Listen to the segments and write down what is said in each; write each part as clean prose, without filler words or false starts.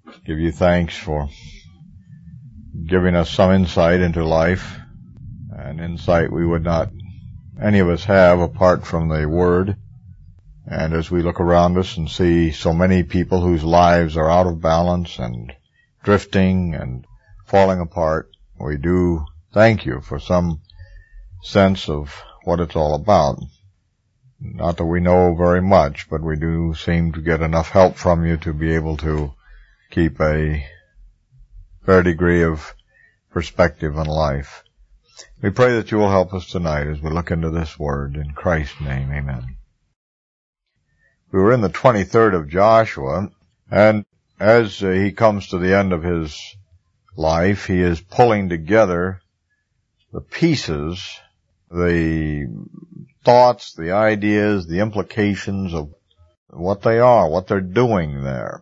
give you thanks for giving us some insight into life, an insight we would not any of us have apart from the Word. And as we look around us and see so many people whose lives are out of balance and drifting and falling apart, we do thank you for some sense of what it's all about. Not that we know very much, but we do seem to get enough help from you to be able to keep a fair degree of perspective in life. We pray that you will help us tonight as we look into this Word. In Christ's name, amen. We were in the 23rd of Joshua, and as he comes to the end of his life, he is pulling together the pieces, the thoughts, the ideas, the implications of what they are, what they're doing there.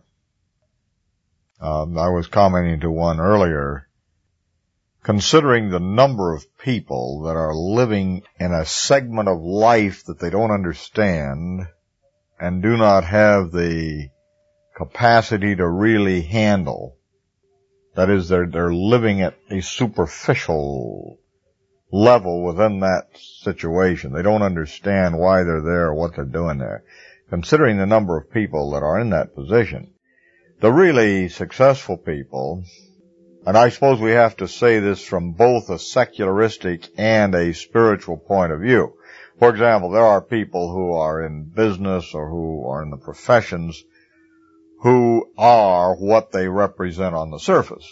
I was commenting to one earlier, considering the number of people that are living in a segment of life that they don't understand and do not have the capacity to really handle. That is, they're living at a superficial level within that situation. They don't understand why they're there or what they're doing there. Considering the number of people that are in that position, the really successful people, and I suppose we have to say this from both a secularistic and a spiritual point of view. For example, there are people who are in business or who are in the professions who are what they represent on the surface.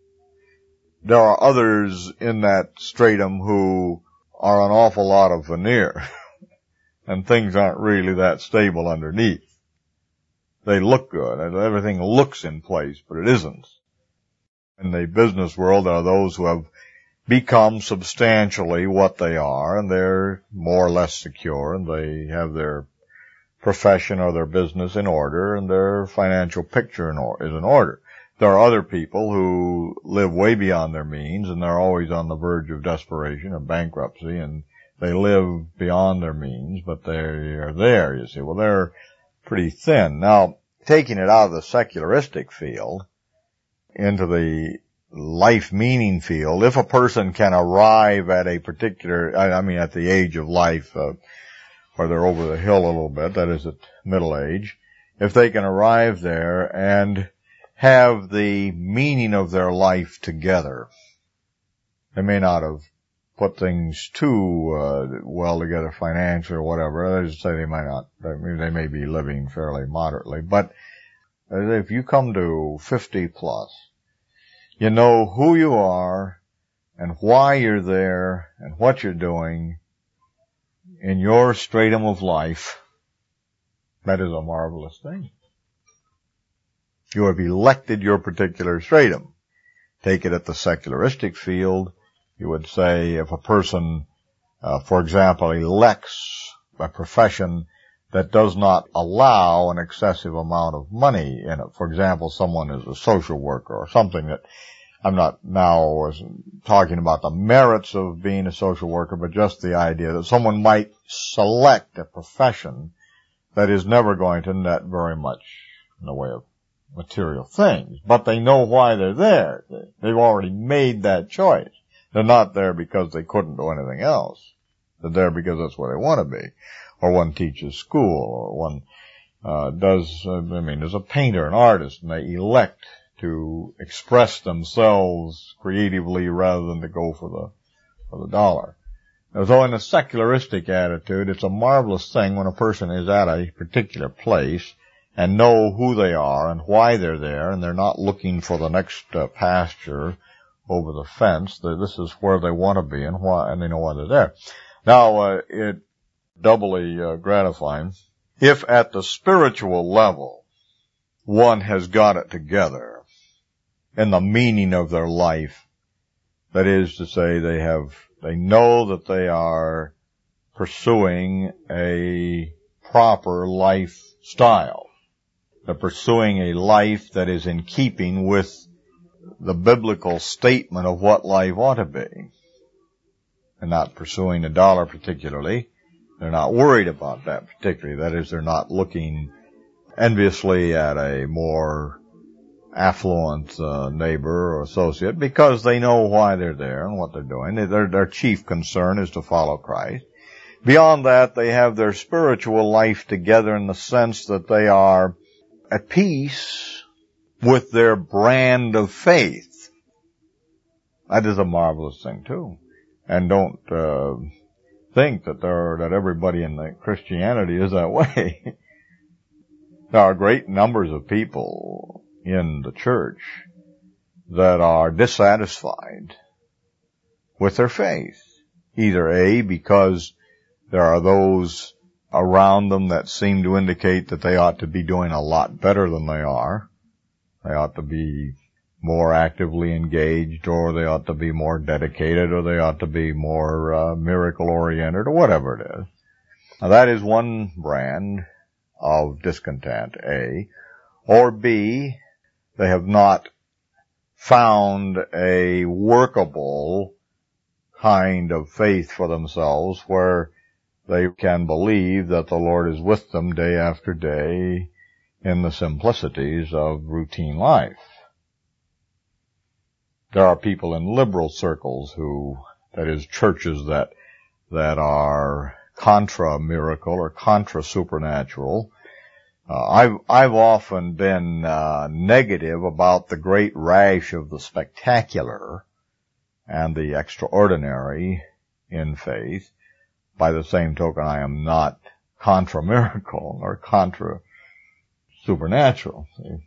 There are others in that stratum who are an awful lot of veneer, and things aren't really that stable underneath. They look good, and everything looks in place, but it isn't. In the business world, there are those who have become substantially what they are, and they're more or less secure, and they have their profession or their business in order, and their financial picture is in order. There are other people who live way beyond their means, and they're always on the verge of desperation or bankruptcy, and they live beyond their means, but they are there, you see. Well, they're pretty thin. Now, taking it out of the secularistic field into the life meaning field, if a person can arrive at a particular, at the age of life, where they're over the hill a little bit, that is at middle age, if they can arrive there and have the meaning of their life together, they may not have put things too well together financially or whatever. As I say, they may be living fairly moderately, but if you come to 50 plus, you know who you are and why you're there and what you're doing in your stratum of life. That is a marvelous thing. You have elected your particular stratum. Take it at the secularistic field. You would say if a person, for example, elects a profession that does not allow an excessive amount of money in it. For example, someone is a social worker or something that I'm not now talking about the merits of being a social worker, but just the idea that someone might select a profession that is never going to net very much in the way of material things. But they know why they're there. They've already made that choice. They're not there because they couldn't do anything else. They're there because that's where they want to be. Or one teaches school, or one there's a painter, an artist, and they elect to express themselves creatively rather than to go for the dollar. So in a secularistic attitude, it's a marvelous thing when a person is at a particular place and know who they are and why they're there, and they're not looking for the next pasture over the fence. This is where they want to be and why, and they know why they're there. Now, it doubly gratifying if at the spiritual level one has got it together in the meaning of their life. That is to say, they know that they are pursuing a proper lifestyle. They're pursuing a life that is in keeping with the biblical statement of what life ought to be. They're not pursuing a dollar particularly. They're not worried about that particularly. That is, they're not looking enviously at a more affluent neighbor or associate because they know why they're there and what they're doing. Their chief concern is to follow Christ. Beyond that, they have their spiritual life together in the sense that they are at peace with their brand of faith. That is a marvelous thing too. And don't think that everybody in the Christianity is that way. There are great numbers of people in the church that are dissatisfied with their faith. Either A, because there are those around them that seem to indicate that they ought to be doing a lot better than they are. They ought to be more actively engaged, or they ought to be more dedicated, or they ought to be more miracle-oriented, or whatever it is. Now, that is one brand of discontent, A. Or B, they have not found a workable kind of faith for themselves where they can believe that the Lord is with them day after day in the simplicities of routine life. There are people in liberal circles that is, churches that are contra miracle or contra supernatural. I've often been negative about the great rash of the spectacular and the extraordinary in faith. By the same token, I am not contra miracle or contra supernatural. See?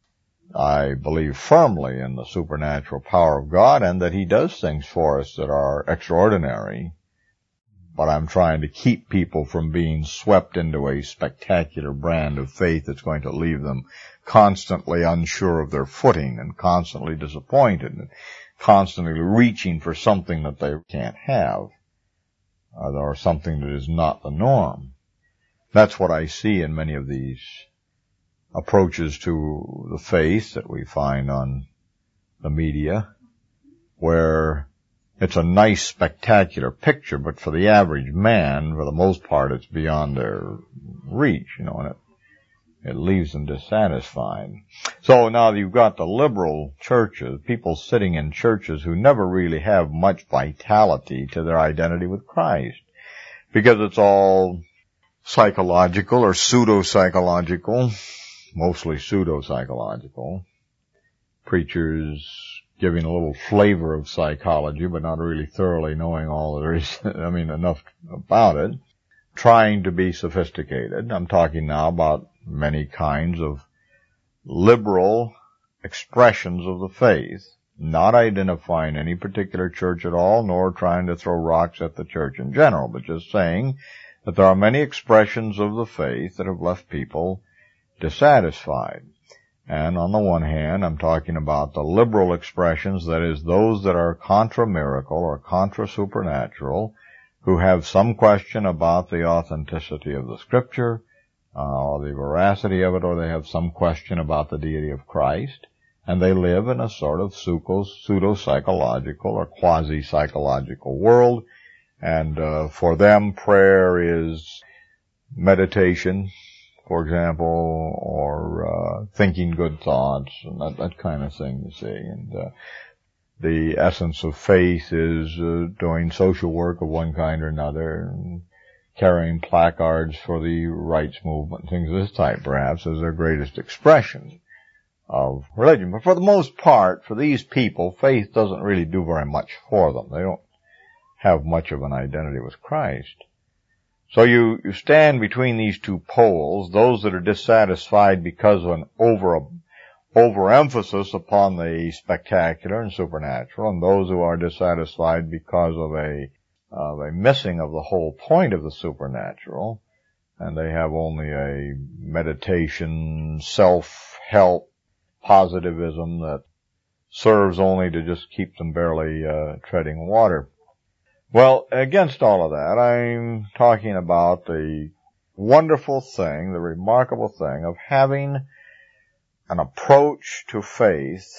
I believe firmly in the supernatural power of God and that He does things for us that are extraordinary. But I'm trying to keep people from being swept into a spectacular brand of faith that's going to leave them constantly unsure of their footing and constantly disappointed and constantly reaching for something that they can't have, or something that is not the norm. That's what I see in many of these approaches to the faith that we find on the media, where it's a nice, spectacular picture, but for the average man, for the most part, it's beyond their reach, and it leaves them dissatisfied. So now you've got the liberal churches, people sitting in churches who never really have much vitality to their identity with Christ, because it's all psychological or pseudo-psychological, mostly pseudo-psychological. Preachers giving a little flavor of psychology, but not really thoroughly knowing all there is, enough about it. Trying to be sophisticated. I'm talking now about many kinds of liberal expressions of the faith, not identifying any particular church at all, nor trying to throw rocks at the church in general, but just saying that there are many expressions of the faith that have left people dissatisfied. And on the one hand, I'm talking about the liberal expressions, that is, those that are contra miracle or contra supernatural, who have some question about the authenticity of the Scripture, or the veracity of it, or they have some question about the deity of Christ, and they live in a sort of pseudo-psychological or quasi-psychological world, and for them prayer is meditation, for example, or thinking good thoughts, and that kind of thing, you see. And the essence of faith is doing social work of one kind or another, and carrying placards for the rights movement, things of this type, perhaps, as their greatest expression of religion. But for the most part, for these people, faith doesn't really do very much for them. They don't have much of an identity with Christ. So you stand between these two poles, those that are dissatisfied because of an overemphasis upon the spectacular and supernatural, and those who are dissatisfied because of a missing of the whole point of the supernatural, and they have only a meditation, self-help, positivism that serves only to just keep them barely treading water. Well, against all of that, I'm talking about the wonderful thing, the remarkable thing of having an approach to faith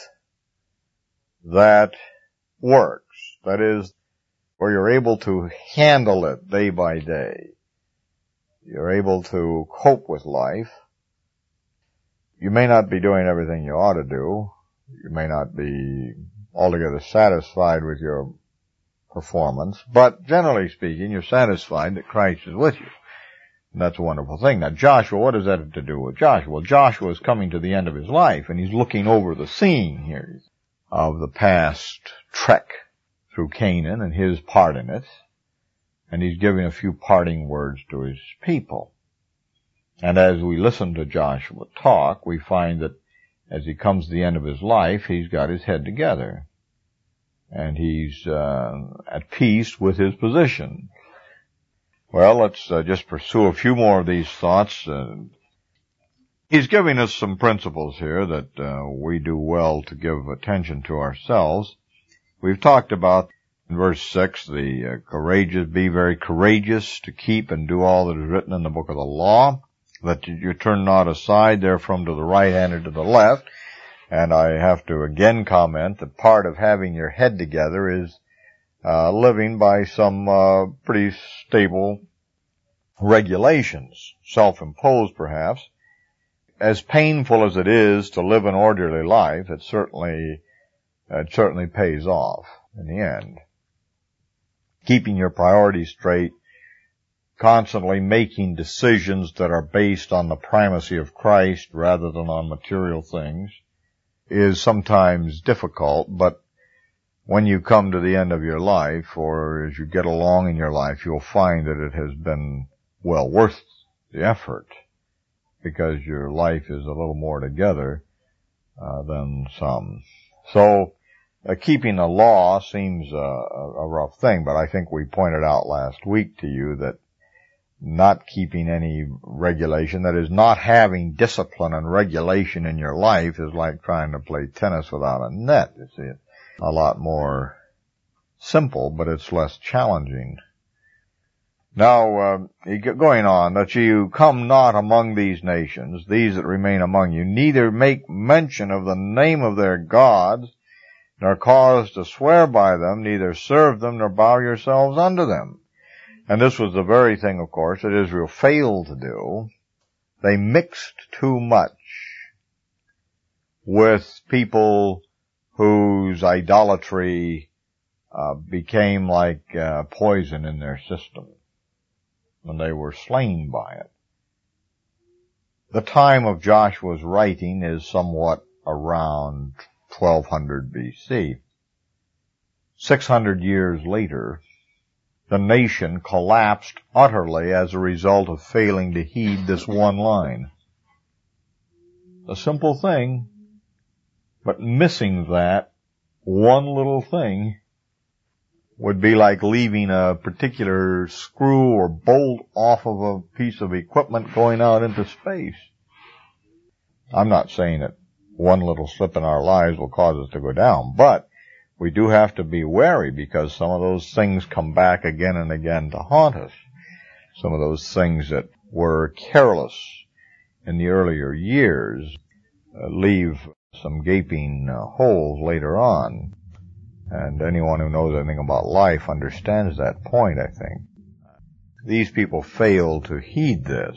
that works. That is, where you're able to handle it day by day. You're able to cope with life. you may not be doing everything you ought to do. You may not be altogether satisfied with your performance, but generally speaking, you're satisfied that Christ is with you. And that's a wonderful thing. Now, Joshua, what does that have to do with Joshua? Well, Joshua is coming to the end of his life, and he's looking over the scene here of the past trek through Canaan and his part in it, and he's giving a few parting words to his people. And as we listen to Joshua talk, we find that as he comes to the end of his life, he's got his head together, and he's at peace with his position. Well, let's just pursue a few more of these thoughts. He's giving us some principles here that we do well to give attention to ourselves. We've talked about, in verse 6, the courageous, be very courageous to keep and do all that is written in the book of the law, that you turn not aside therefrom to the right hand or to the left. And I have to again comment that part of having your head together is living by some pretty stable regulations, self-imposed perhaps. As painful as it is to live an orderly life, it certainly pays off in the end. Keeping your priorities straight, constantly making decisions that are based on the primacy of Christ rather than on material things, is sometimes difficult, but when you come to the end of your life, or as you get along in your life, you'll find that it has been well worth the effort, because your life is a little more together than some. So keeping a law seems a rough thing, but I think we pointed out last week to you that not keeping any regulation, that is, not having discipline and regulation in your life, is like trying to play tennis without a net. You see, it's a lot more simple, but it's less challenging. Now, going on, that you come not among these nations, these that remain among you, neither make mention of the name of their gods, nor cause to swear by them, neither serve them, nor bow yourselves unto them. And this was the very thing, of course, that Israel failed to do. They mixed too much with people whose idolatry became like poison in their system, and they were slain by it. The time of Joshua's writing is somewhat around 1200 BC. 600 years later, the nation collapsed utterly as a result of failing to heed this one line. A simple thing, but missing that one little thing would be like leaving a particular screw or bolt off of a piece of equipment going out into space. I'm not saying that one little slip in our lives will cause us to go down, but we do have to be wary, because some of those things come back again and again to haunt us. Some of those things that were careless in the earlier years leave some gaping holes later on. And anyone who knows anything about life understands that point, I think. These people failed to heed this.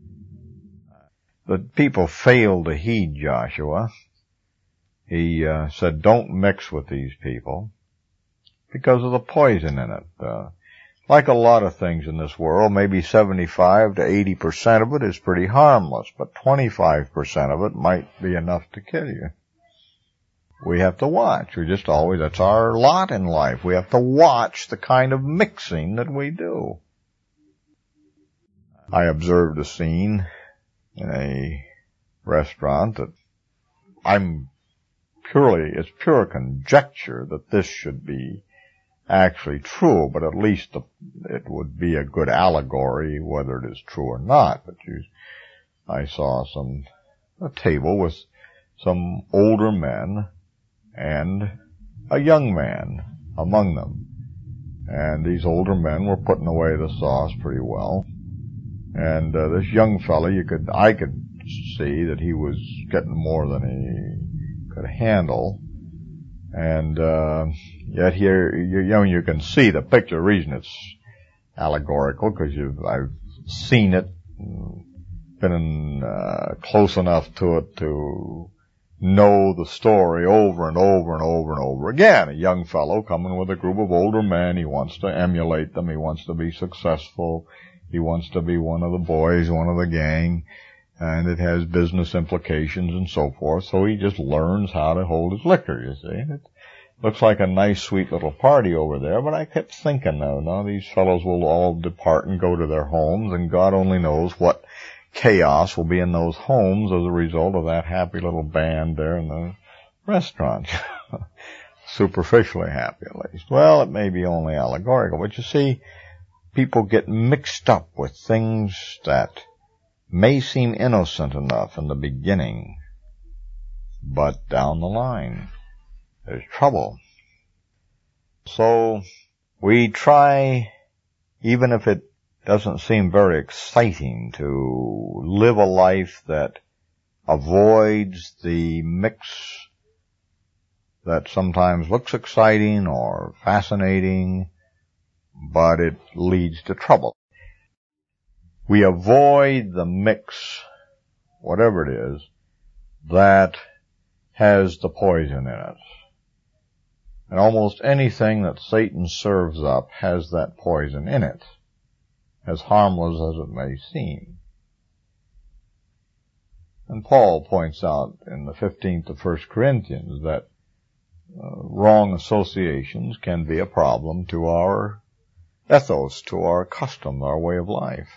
The people failed to heed Joshua. He said, don't mix with these people because of the poison in it. Like a lot of things in this world, maybe 75 to 80% of it is pretty harmless, but 25% of it might be enough to kill you. We have to watch. That's our lot in life. We have to watch the kind of mixing that we do. I observed a scene in a restaurant that it's pure conjecture that this should be actually true, but at least it would be a good allegory whether it is true or not. But I saw a table with some older men and a young man among them. And these older men were putting away the sauce pretty well. And this young fellow, I could see that he was getting more than he could handle. And yet here, you can see the picture. The reason it's allegorical, because I've seen it been close enough to it to know the story over and over and over and over again. A young fellow coming with a group of older men. He wants to emulate them. He wants to be successful. He wants to be one of the boys, one of the gang. And it has business implications and so forth. So he just learns how to hold his liquor, you see. It looks like a nice, sweet little party over there. But I kept thinking, now these fellows will all depart and go to their homes, and God only knows what chaos will be in those homes as a result of that happy little band there in the restaurant. Superficially happy, at least. Well, it may be only allegorical, but you see, people get mixed up with things that may seem innocent enough in the beginning, but down the line, there's trouble. So we try, even if it doesn't seem very exciting, to live a life that avoids the mix that sometimes looks exciting or fascinating, but it leads to trouble. We avoid the mix, whatever it is, that has the poison in it. And almost anything that Satan serves up has that poison in it, as harmless as it may seem. And Paul points out in the 15th of 1 Corinthians that wrong associations can be a problem to our ethos, to our custom, our way of life.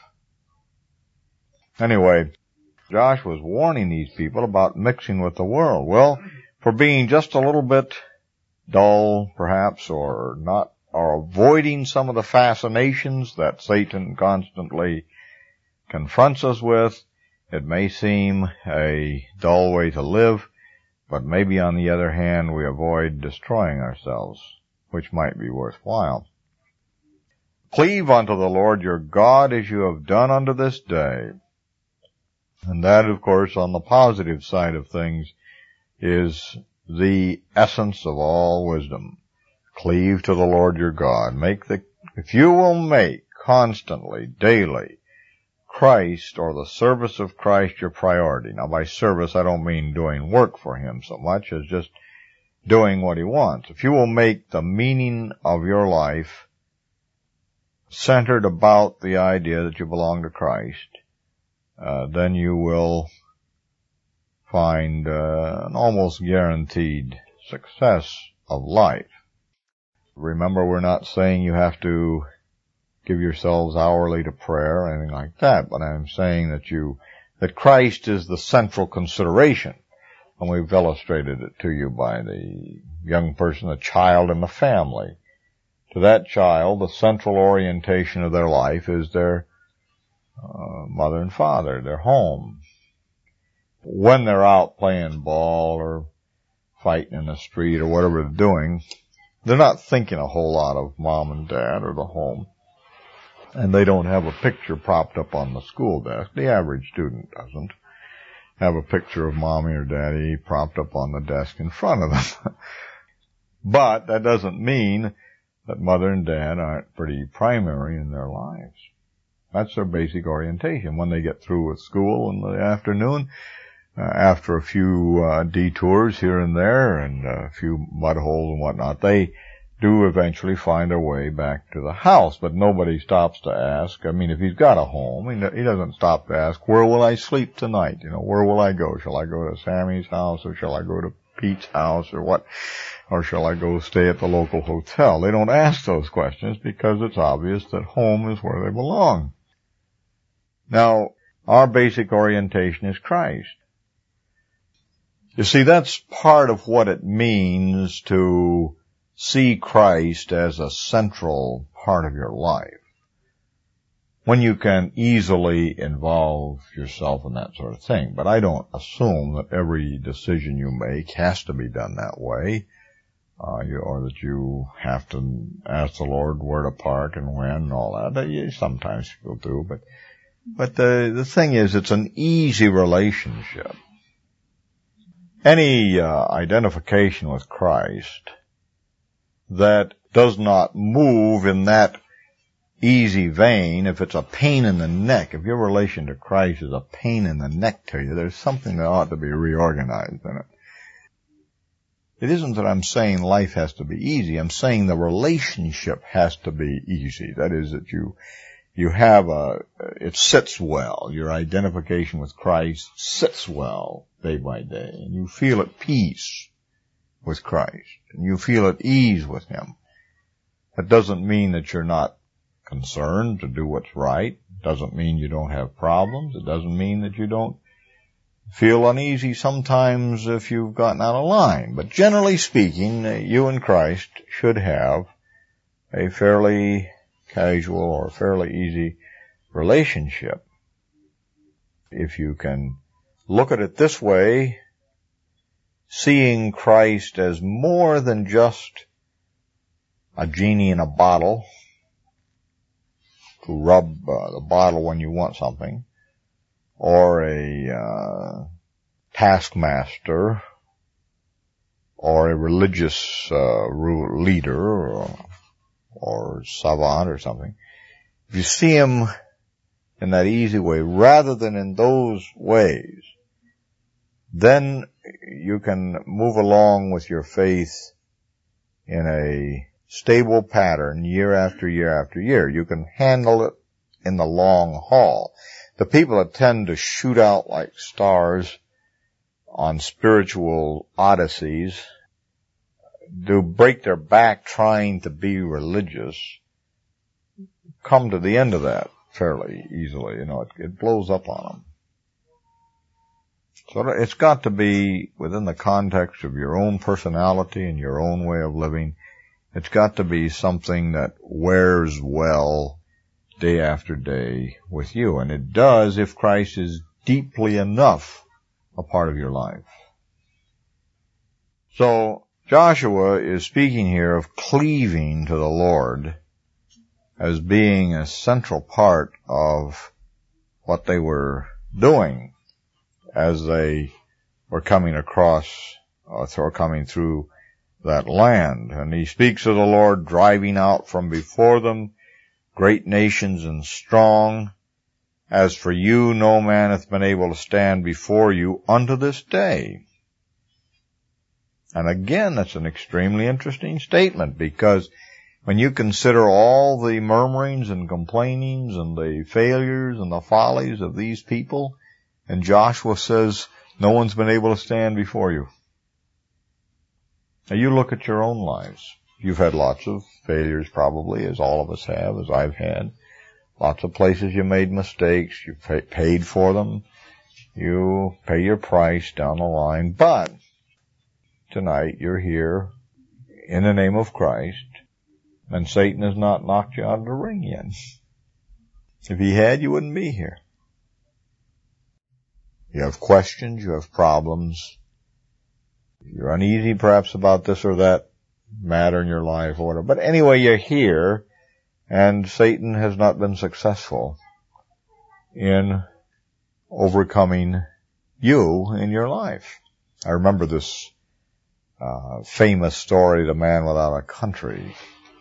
Anyway, Josh was warning these people about mixing with the world. Well, for being just a little bit dull, perhaps, or not, or avoiding some of the fascinations that Satan constantly confronts us with, it may seem a dull way to live, but maybe on the other hand we avoid destroying ourselves, which might be worthwhile. Cleave unto the Lord your God as you have done unto this day. And that, of course, on the positive side of things, is the essence of all wisdom. Cleave to the Lord your God. If you will make constantly, daily, Christ or the service of Christ your priority. Now by service I don't mean doing work for Him so much as just doing what He wants. If you will make the meaning of your life centered about the idea that you belong to Christ, then you will find an almost guaranteed success of life. Remember, we're not saying you have to give yourselves hourly to prayer or anything like that, but I'm saying that Christ is the central consideration. And we've illustrated it to you by the young person, the child in the family. To that child, the central orientation of their life is their mother and father, their home. When they're out playing ball or fighting in the street or whatever they're doing, they're not thinking a whole lot of mom and dad or the home. And they don't have a picture propped up on the school desk. The average student doesn't have a picture of mommy or daddy propped up on the desk in front of them. But that doesn't mean that mother and dad aren't pretty primary in their lives. That's their basic orientation. When they get through with school in the afternoon, after a few detours here and there and a few mud holes and whatnot, they do eventually find their way back to the house. But nobody stops to ask. I mean, if he's got a home, he doesn't stop to ask, where will I sleep tonight? Where will I go? Shall I go to Sammy's house, or shall I go to Pete's house, or what? Or shall I go stay at the local hotel? They don't ask those questions because it's obvious that home is where they belong. Now, our basic orientation is Christ. You see, that's part of what it means to see Christ as a central part of your life. When you can easily involve yourself in that sort of thing. But I don't assume that every decision you make has to be done that way, or that you have to ask the Lord where to park and when and all that. Sometimes people do, but the thing is, it's an easy relationship. Any identification with Christ that does not move in that easy vein, if it's a pain in the neck, if your relation to Christ is a pain in the neck to you, there's something that ought to be reorganized in it. It isn't that I'm saying life has to be easy. I'm saying the relationship has to be easy. That is, that you have it sits well. Your identification with Christ sits well day by day. And you feel at peace with Christ. And you feel at ease with Him. That doesn't mean that you're not concerned to do what's right. It doesn't mean you don't have problems. It doesn't mean that you don't feel uneasy sometimes if you've gotten out of line. But generally speaking, you and Christ should have a fairly casual or fairly easy relationship. If you can look at it this way, seeing Christ as more than just a genie in a bottle to rub the bottle when you want something, or a taskmaster, or a religious leader, or savant or something. If you see Him in that easy way, rather than in those ways, then you can move along with your faith in a stable pattern year after year after year. You can handle it in the long haul. The people that tend to shoot out like stars on spiritual odysseys do break their back trying to be religious, come to the end of that fairly easily. It blows up on them. So it's got to be within the context of your own personality and your own way of living. It's got to be something that wears well day after day with you. And it does if Christ is deeply enough a part of your life. So Joshua is speaking here of cleaving to the Lord as being a central part of what they were doing as they were coming across, or coming through that land. And he speaks of the Lord driving out from before them great nations and strong. As for you, no man hath been able to stand before you unto this day. And again, that's an extremely interesting statement, because when you consider all the murmurings and complainings and the failures and the follies of these people, and Joshua says, no one's been able to stand before you. Now you look at your own lives. You've had lots of failures probably, as all of us have, as I've had. Lots of places you made mistakes. You paid for them. You pay your price down the line. But tonight you're here in the name of Christ, and Satan has not knocked you out of the ring yet. If he had, you wouldn't be here. You have questions, you have problems. You're uneasy perhaps about this or that matter in your life or whatever. But anyway, you're here, and Satan has not been successful in overcoming you in your life. I remember this famous story, The Man Without a Country.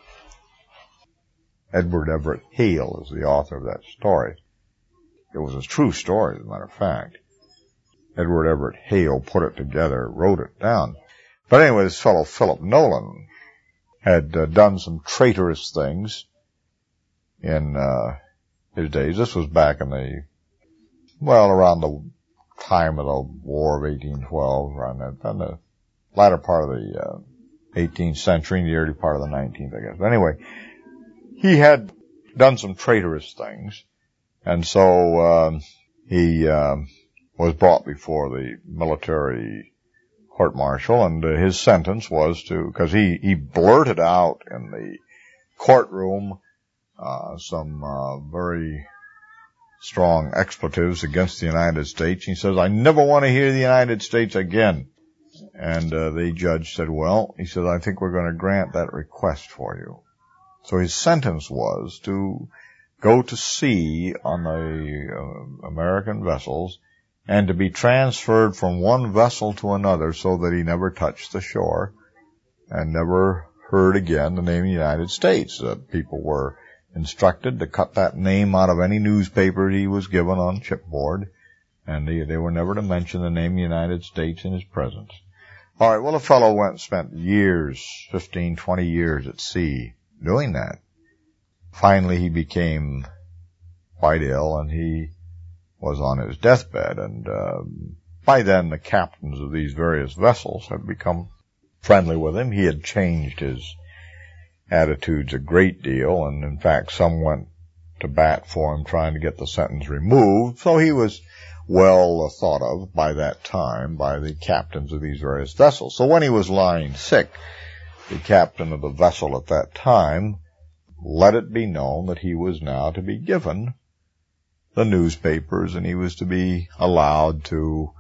Edward Everett Hale is the author of that story. It was a true story, as a matter of fact. Edward Everett Hale put it together, wrote it down. But anyway, this fellow Philip Nolan had done some traitorous things in his days. This was back in around the time of the War of 1812, around the latter part of the 18th century, the early part of the 19th, I guess. But anyway, he had done some traitorous things, and so he was brought before the military court-martial, and his sentence was because he blurted out in the courtroom some very strong expletives against the United States. He says, I never want to hear the United States again. And the judge said, well, he said, I think we're going to grant that request for you. So his sentence was to go to sea on the American vessels and to be transferred from one vessel to another so that he never touched the shore and never heard again the name of the United States. People were instructed to cut that name out of any newspaper he was given on shipboard, and they were never to mention the name United States in his presence. All right, well, the fellow spent years, 15, 20 years at sea doing that. Finally, he became quite ill, and he was on his deathbed, and by then the captains of these various vessels had become friendly with him. He had changed his attitudes a great deal, and in fact some went to bat for him trying to get the sentence removed, so he was well thought of by that time by the captains of these various vessels. So when he was lying sick, the captain of the vessel at that time let it be known that he was now to be given the newspapers, and he was to be allowed to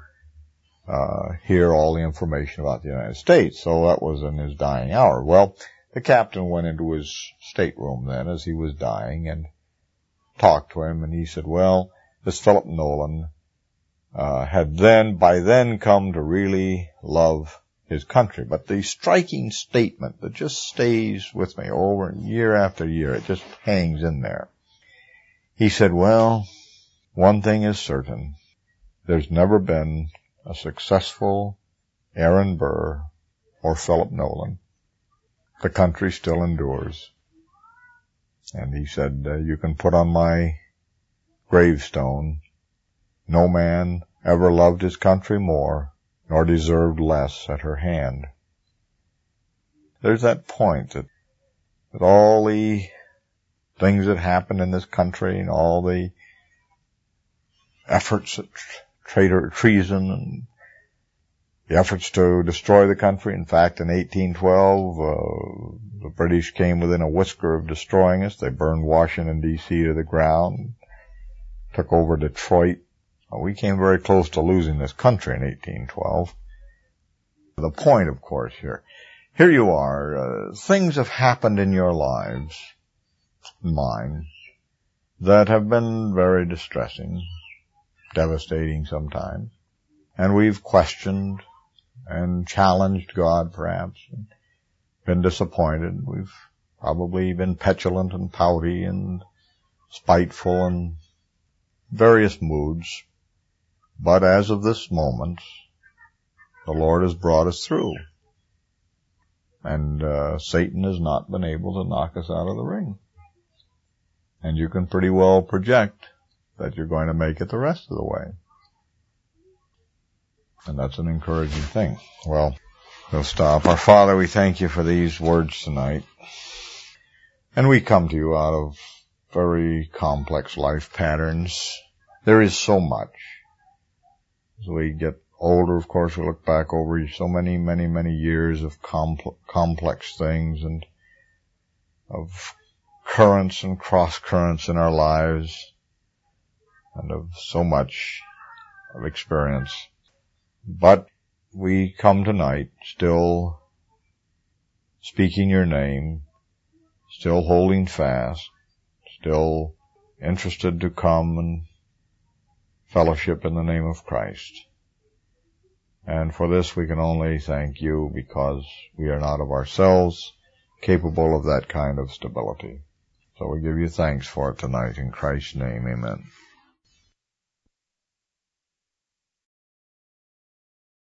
hear all the information about the United States. So that was in his dying hour. Well, the captain went into his stateroom then as he was dying and talked to him, and he said, well, this Philip Nolan had by then come to really love his country. But the striking statement that just stays with me over year after year, it just hangs in there. He said, well, one thing is certain. There's never been a successful Aaron Burr or Philip Nolan. The country still endures. And he said, you can put on my gravestone, no man ever loved his country more, nor deserved less at her hand. There's that point that all the things that happened in this country and all the efforts at treason and the efforts to destroy the country. In fact, in 1812, the British came within a whisker of destroying us. They burned Washington, D.C. to the ground, took over Detroit. We came very close to losing this country in 1812. The point, of course, here you are. Things have happened in your lives, mine, that have been very distressing, devastating sometimes. And we've questioned and challenged God, perhaps, and been disappointed. We've probably been petulant and pouty and spiteful and various moods. But as of this moment, the Lord has brought us through. And Satan has not been able to knock us out of the ring. And you can pretty well project that you're going to make it the rest of the way. And that's an encouraging thing. Well, we'll stop. Our Father, we thank you for these words tonight. And we come to you out of very complex life patterns. There is so much. As we get older, of course, we look back over so many, many, many years of complex things and of currents and cross currents in our lives and of so much of experience. But we come tonight still speaking your name, still holding fast, still interested to come and fellowship in the name of Christ. And for this we can only thank you, because we are not of ourselves capable of that kind of stability. So we give you thanks for it tonight in Christ's name. Amen.